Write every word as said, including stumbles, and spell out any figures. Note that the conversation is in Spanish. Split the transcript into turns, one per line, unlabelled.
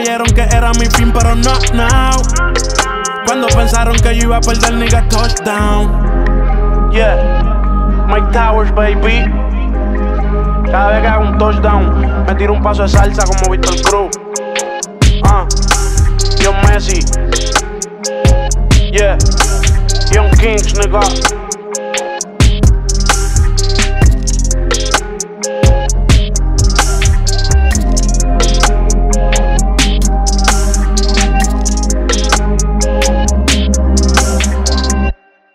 creyeron que era mi fin, pero no, now. Cuando pensaron que yo iba a perder, nigga, touchdown. Yeah, Mike Towers, baby. Cada vez que hago un touchdown, me tiro un paso de salsa como Víctor Cruz. Ah, uh, John Messi. Yeah, Young Kings, nigga.